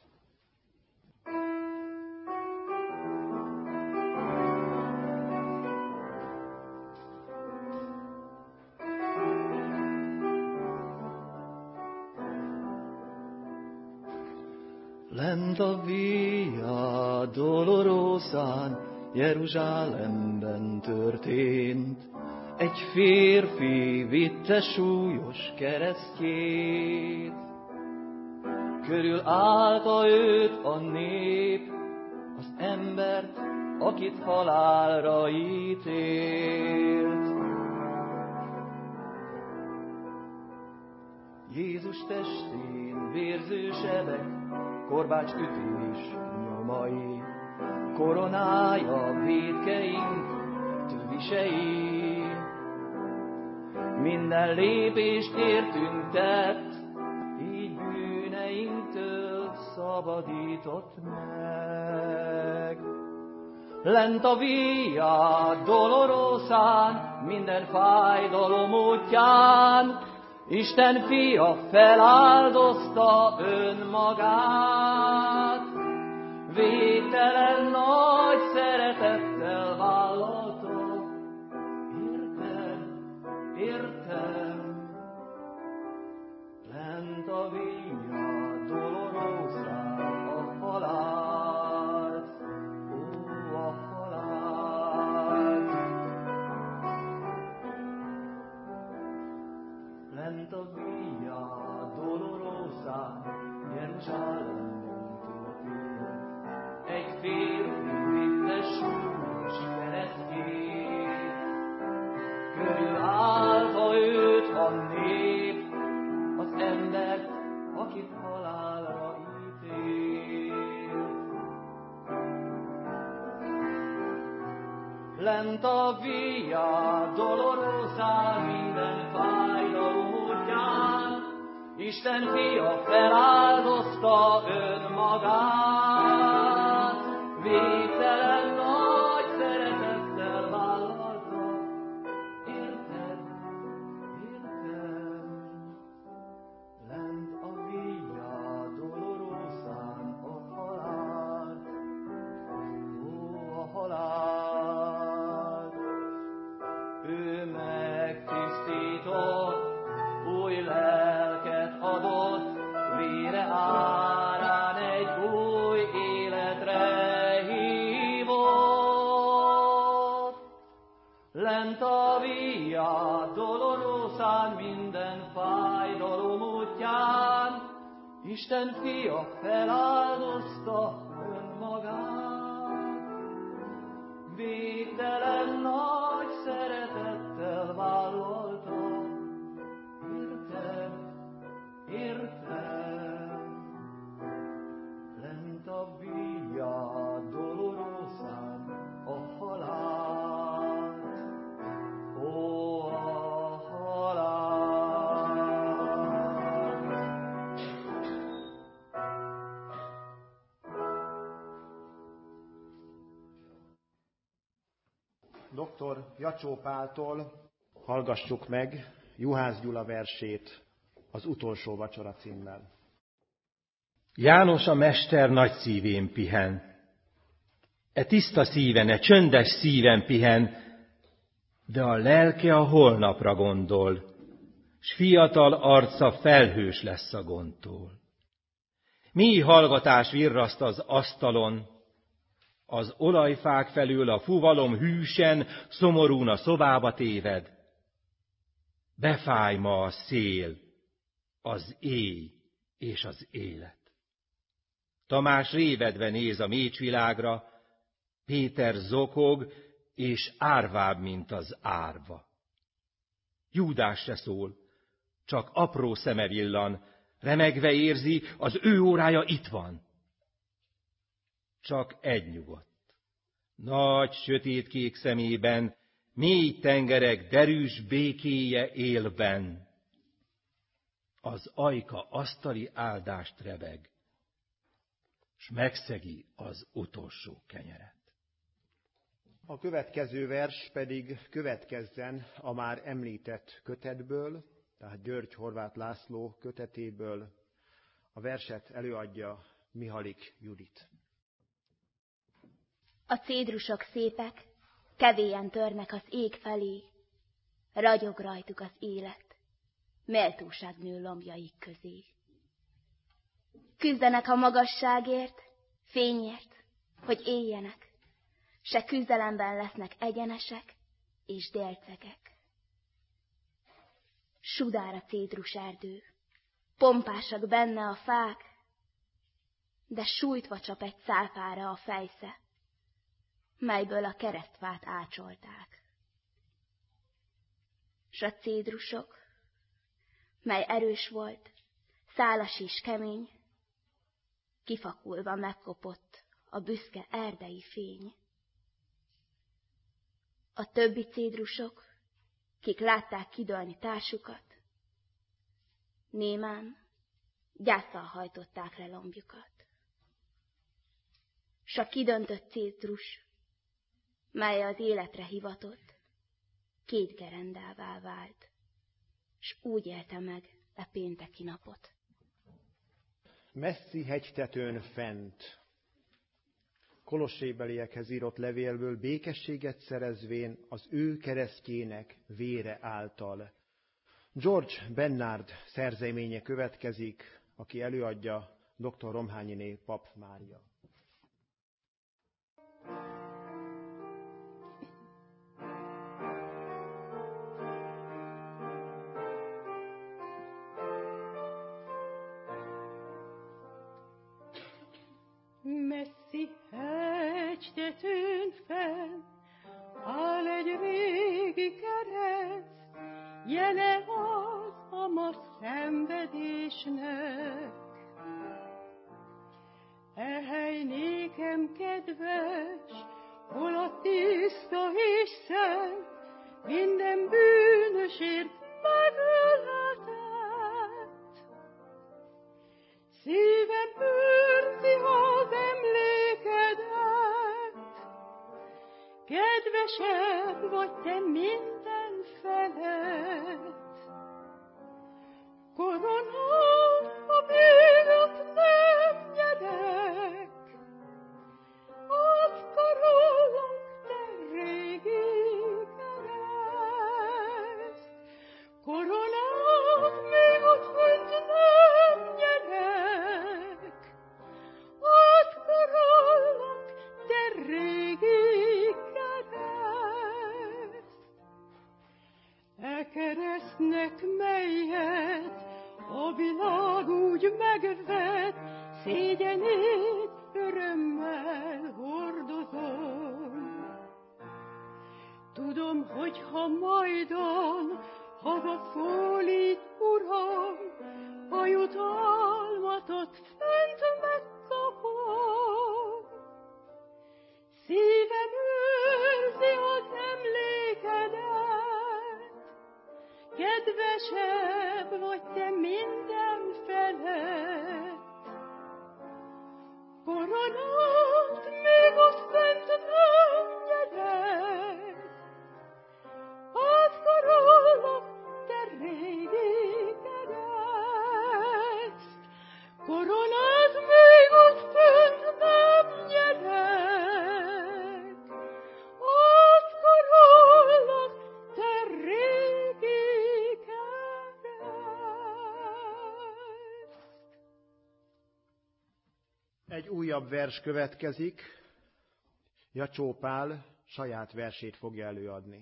Lent a Via Dolorosán, Jeruzsálemben történt. Egy férfi vitte súlyos keresztjét, körül állta őt a nép, az embert, akit halálra ítélt. Jézus testén vérző sebek, korbács ütés nyomai, koronája vétkeink visei. Minden lépést értünk tett, így bűneinktől szabadított meg. Lent a Via Dolorosán, minden fájdalom útján, Isten fia feláldozta önmagát. Végtelen nagy szeretettel vállalta. Értem, lent a Via Dolorosán a halált. Ó, akit halálra ítél. Lent a Via Dolorosán minden fájdalom útján, Isten fia feláldozta önmagát, végtelen nagy szeretettel vállalta. Érted, érted, lent a Via Dolorosán a halál, ó, a halál. Ő megtisztított, új lelket adott, vére árán egy új életre hívott. Lent a Via Dolorosán minden fájdalom útján, Isten fia feláldozta önmagát. Végtelen nagy szeretettel vállalta. Érted, érted, lent a Via Dolorosán a halál, ó, a halál. doktor Jacsó Páltól hallgassuk meg Juhász Gyula versét az Utolsó vacsora címmel. János a mester nagy szívén pihen. E tiszta szíven, e csöndes szíven pihen, de a lelke a holnapra gondol, s fiatal arca felhős lesz a gondtól. Mély hallgatás virraszt az asztalon, az olajfák felől a fuvalom hűsen, szomorún a szobába téved. Befáj ma a szél, az éj és az élet. Tamás révedve néz a mécsvilágra, Péter zokog, és árvább, mint az árva. Júdás se szól, csak apró szeme villan, remegve érzi, az ő órája itt van. Csak egy nyugodt. Nagy sötétkék szemében, mély tengerek derűs békéje él benn. Az ajka asztali áldást rebeg, s megszegi az utolsó kenyeret. A következő vers pedig következzen a már említett kötetből, tehát György Horváth László kötetéből. A verset előadja Mihalik Judit. A cédrusok szépek, kevélyen törnek az ég felé, ragyog rajtuk az élet, méltóság nő lombjaik közé. Küzdenek a magasságért, fényért, hogy éljenek, se küzdelemben lesznek egyenesek és délcegek. Sudár a cédrus erdő, pompásak benne a fák, de sújtva csap egy szálfára a fejsze, melyből a keresztfát ácsolták. S a cédrusok, mely erős volt, szálas és kemény, kifakulva megkopott a büszke erdei fény. A többi cédrusok, kik látták kidőlni társukat, némán gyászsal hajtották le lombjukat. S a kidöntött cédrus, mely az életre hivatott, két gerendává vált, s úgy élte meg e pénteki napot. Messzi hegytetőn fent, Kolossébeliekhez írott levélből békességet szerezvén az ő keresztjének vére által. George Bernard szerzeménye következik, aki előadja doktor Romhányiné Pap Mária. Messzi hegytetőn fenn áll egy régi kereszt, jele az a ma szenvedésnek. kedves, hol a tiszta és szent, minden bűnösért megöletett. Szívem őrzi az emlékedet, kedvesebb vagy te minden felett. Koronát, a véget nem nyerek, átkarolok te régi kereszt. Koronát még ott fönt nem nyerek, átkarolok te régi kereszt. E keresztnek melyet a világ úgy megvet, szégyenét örömmel hordozom. Tudom, hogy ha majdan hazaszólít, Uram, a jutalmatot fent megkapom. Szívem őrzi az emlékedet, kedvesebb vagy te minden felett. Koronát még ott fent nem nyerek, átkarolok te régi kereszt. Koronát még ott fent nem nyerek, átkarolok te régi kereszt. Egy újabb vers következik. Jacsó Pál saját versét fogja előadni.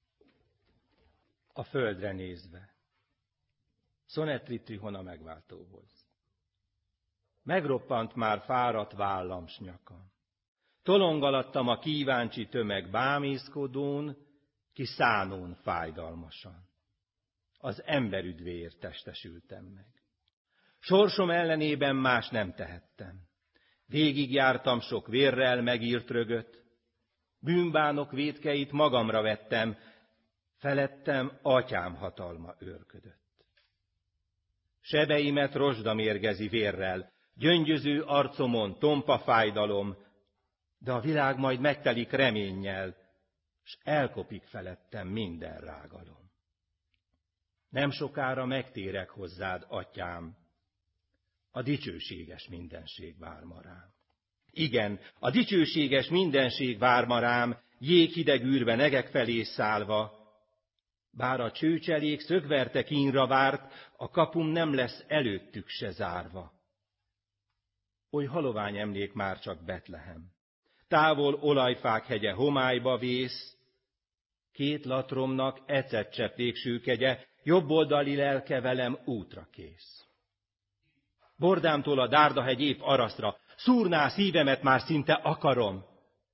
A földre nézve. Szonetri Trihona megváltóhoz. Megroppant már fáradt vállam s nyakam. Tolongalattam a kíváncsi tömeg bámészkodón, ki szánón fájdalmasan. Az emberüdvéért testesültem meg. Sorsom ellenében más nem tehettem. Végigjártam sok vérrel megírt rögöt, bűnbánok vétkeit magamra vettem, felettem atyám hatalma őrködött. Sebeimet rozsda mérgezi vérrel, gyöngyöző arcomon tompa fájdalom, de a világ majd megtelik reménnyel, s elkopik felettem minden rágalom. Nem sokára megtérek hozzád, atyám, a dicsőséges mindenség vár ma rám. Igen, a dicsőséges mindenség vár ma rám, jéghideg űrben egek felé szállva. Bár a csőcselék szögverte kínra várt, a kapum nem lesz előttük se zárva. Oly halovány emlék már csak Betlehem. Távol olajfák hegye homályba vész, két latromnak ecetcsepp végsőkegye, jobboldali lelke velem útra kész. Bordámtól a Dárdahegy épp arasztra, szúrná szívemet már szinte akarom.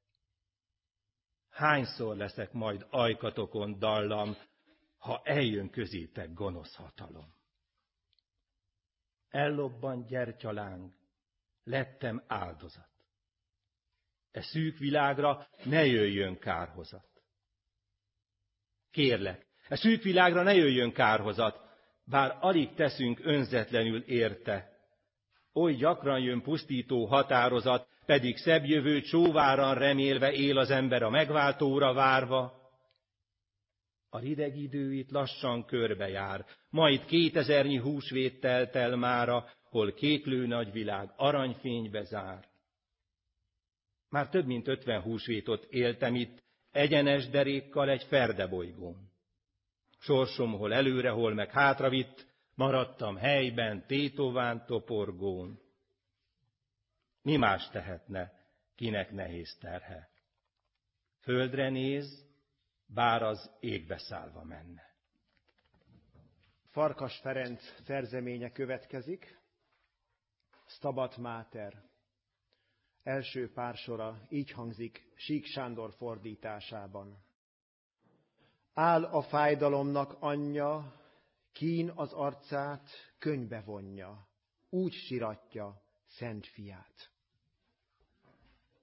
Hányszor leszek majd ajkatokon dallam, ha eljön közétek gonosz hatalom? Ellobbant gyertyaláng, lettem áldozat. E szűk világra ne jöjjön kárhozat. Kérlek, e szűk világra ne jöjjön kárhozat, bár alig teszünk önzetlenül érte. Oly gyakran jön pusztító határozat, pedig szebb jövőt sóváran remélve él az ember a megváltóra várva. A rideg idő itt lassan körbejár, majd kétezernyi húsvét telt el mára, hol kéklő nagyvilág aranyfénybe zár. Már több mint ötven húsvétot éltem itt, egyenes derékkal egy ferdebolygón. Sorsom hol előre, hol meg hátravitt, maradtam helyben, tétován toporgón. Mi más tehetne, kinek nehéz terhe? Földre néz, bár az égbe szállva menne. Farkas Ferenc szerzeménye következik. Stabat Mater. Első pár sora így hangzik Sík Sándor fordításában. Áll a fájdalomnak anyja, kín az arcát könnybe vonja, úgy siratja szent fiát.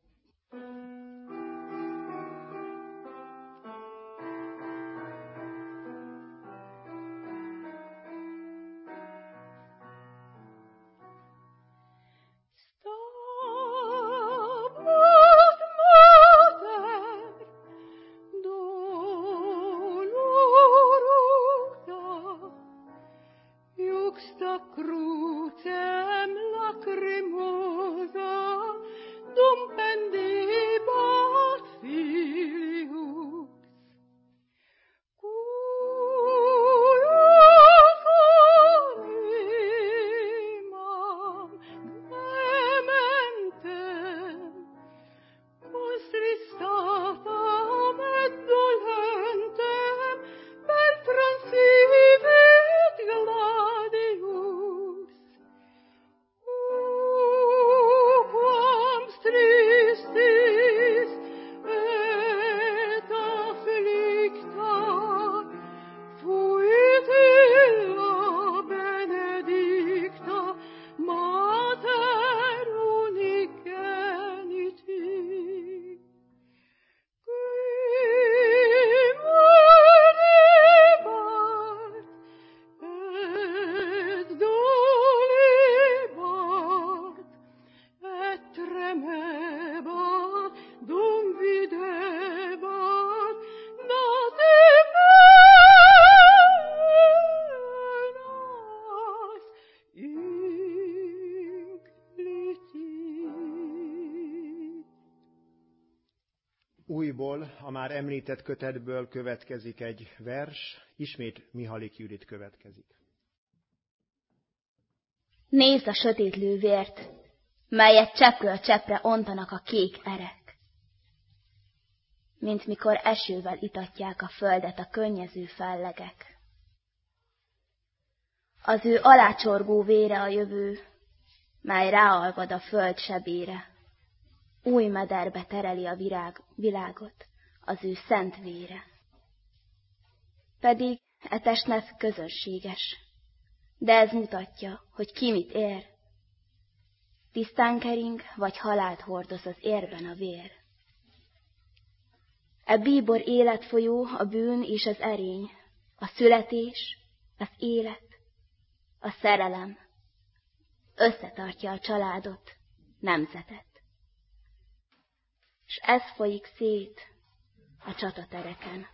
Újból, a már említett kötetből következik egy vers, ismét Mihalik Judit következik. Nézd a sötétlő vért, melyet cseppről cseppre ontanak a kék erek. Mint mikor esővel itatják a földet a könnyező fellegek. Az ő alácsorgó vére a jövő, mely ráalvad a föld sebére. Új mederbe tereli a virág, világot az ő szent vére. Pedig e testnet közönséges, de ez mutatja, hogy ki mit ér. Tisztán kering, vagy halált hordoz az érben a vér. E bíbor életfolyó a bűn és az erény, a születés, az élet, a szerelem, összetartja a családot, nemzetet. S ez folyik szét a csatatereken.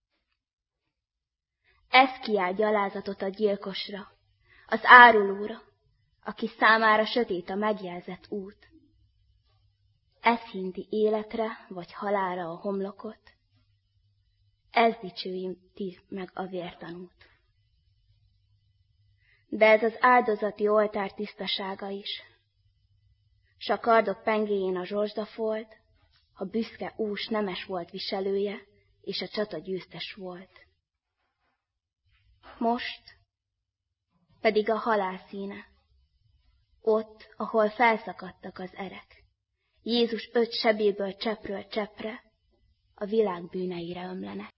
Ez kiáll gyalázatot a gyilkosra, az árulóra, aki számára sötét a megjelzett út. Ez hinti életre vagy halálra a homlokot, ez dicsőíti meg a vértanút. De ez az áldozati oltár tisztasága is, s a kardok pengéjén a zsorsdafolt, a büszke ús nemes volt viselője, és a csata győztes volt. Most pedig a halál színe, ott, ahol felszakadtak az erek. Jézus öt sebéből cseppről cseppre a világ bűneire ömlenek.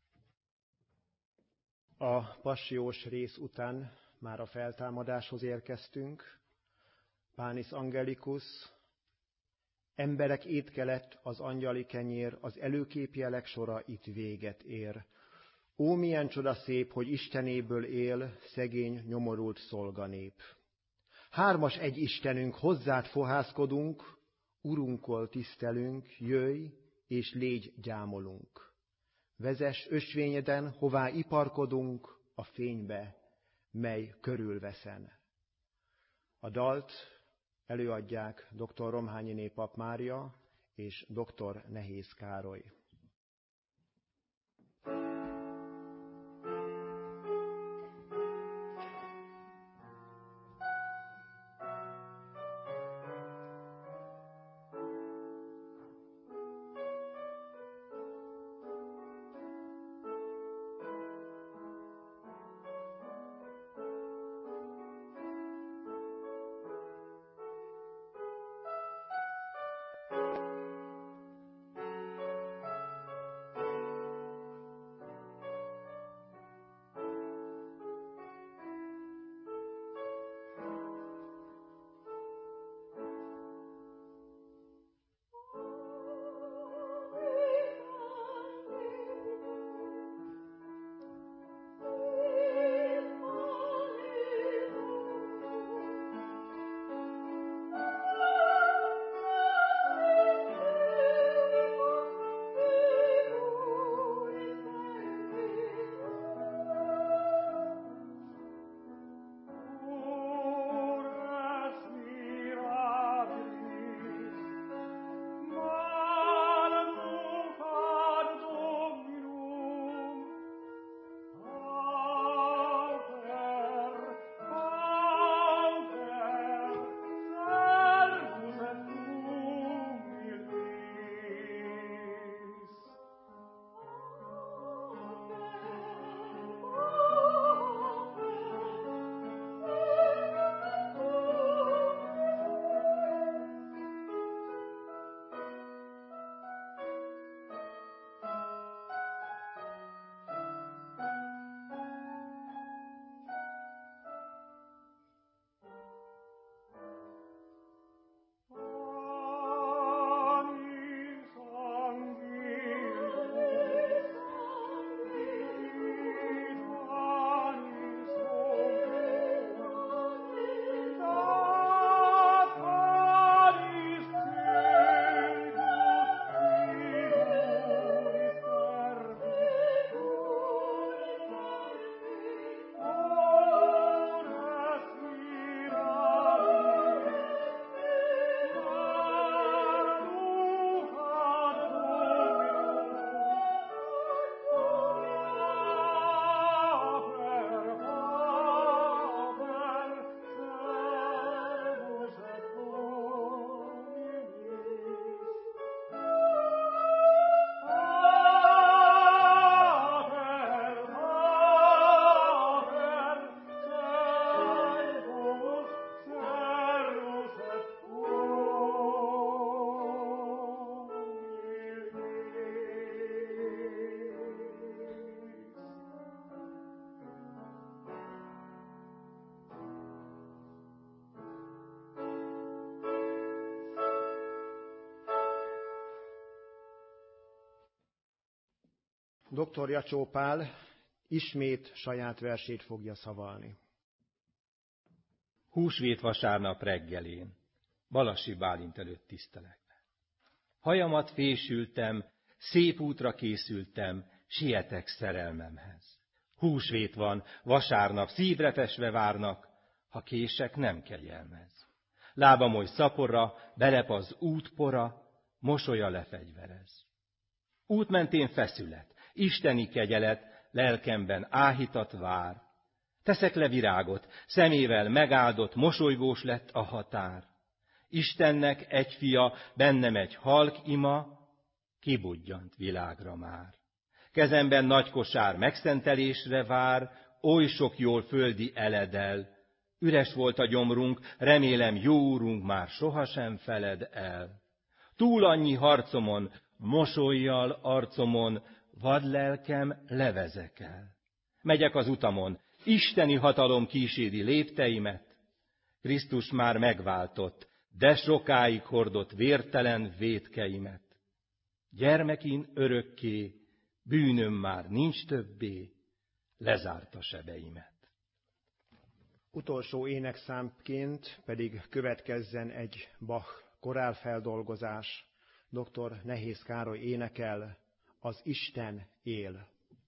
A passiós rész után már a feltámadáshoz érkeztünk. Panis Angelicus, emberek étke az angyali kenyér, az előképjelek sora itt véget ér. Ó, milyen csoda szép, hogy Istenéből él szegény, nyomorult szolganép. Hármas egy Istenünk, hozzád fohászkodunk, Urunkkól tisztelünk, jöjj és légy gyámolunk. Vezess ösvényeden, hová iparkodunk, a fénybe, mely körülveszen. A dalt előadják dr. Romhányiné Pap Mária és dr. Nehéz Károly. doktor Jacsó Pál ismét saját versét fogja szavalni. Húsvét vasárnap reggelén, Balassi Bálint előtt tisztelegve. Hajamat fésültem, szép útra készültem, sietek szerelmemhez. Húsvét van, vasárnap, szívre fesve várnak, ha kések, nem kegyelmez. Lábam oly szaporra, belep az útpora, mosolya lefegyverez. Út mentén feszület, isteni kegyelet, lelkemben áhítat vár. Teszek le virágot, szemével megáldott, mosolygós lett a határ. Istennek egy fia, bennem egy halk ima, kibudjant világra már. Kezemben nagy kosár megszentelésre vár, oly sok jól földi eledel. Üres volt a gyomrunk, remélem jó úrunk már sohasem feled el. Túl annyi harcomon, mosollyal arcomon, vadlelkem levezekel. Megyek az utamon, isteni hatalom kíséri lépteimet. Krisztus már megváltott, de sokáig hordott vértelen vétkeimet. Gyermekin örökké, bűnöm már nincs többé, lezárta sebeimet. Utolsó énekszámként pedig következzen egy Bach korálfeldolgozás. doktor Nehéz Károly énekel, Az Isten él.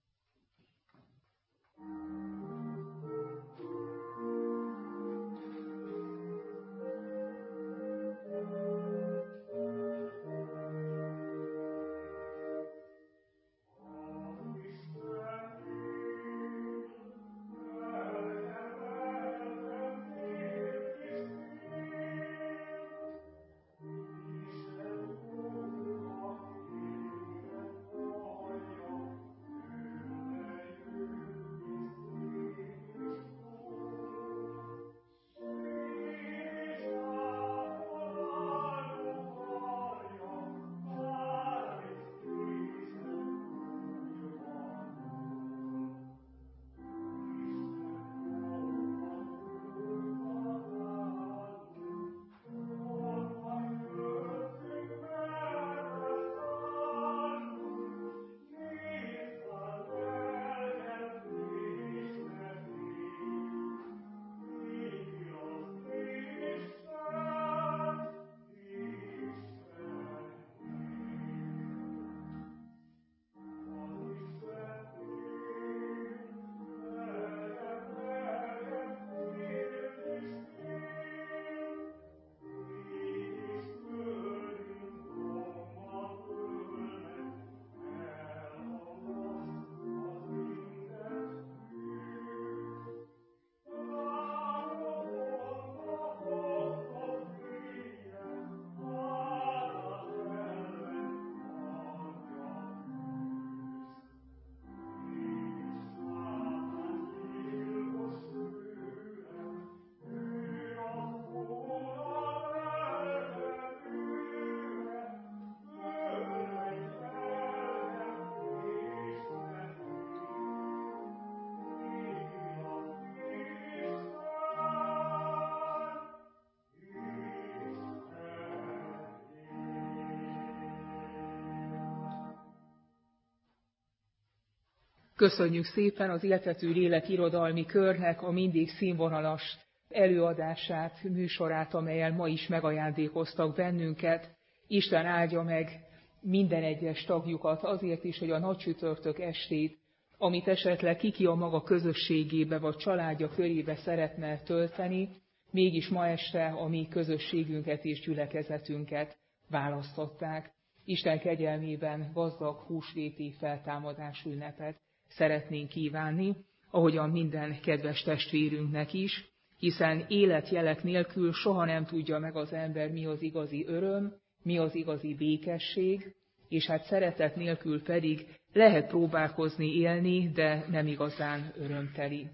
Köszönjük szépen az Éltető Lélek irodalmi körnek a mindig színvonalas előadását, műsorát, amellyel ma is megajándékoztak bennünket. Isten áldja meg minden egyes tagjukat azért is, hogy a nagy csütörtök estét, amit esetleg kiki a maga közösségébe vagy családja körébe szeretne tölteni, mégis ma este a mi közösségünket és gyülekezetünket választották. Isten kegyelmében gazdag húsvéti feltámadás ünnepet szeretnénk kívánni, ahogyan minden kedves testvérünknek is, hiszen életjelek nélkül soha nem tudja meg az ember, mi az igazi öröm, mi az igazi békesség, és hát szeretet nélkül pedig lehet próbálkozni élni, de nem igazán örömteli.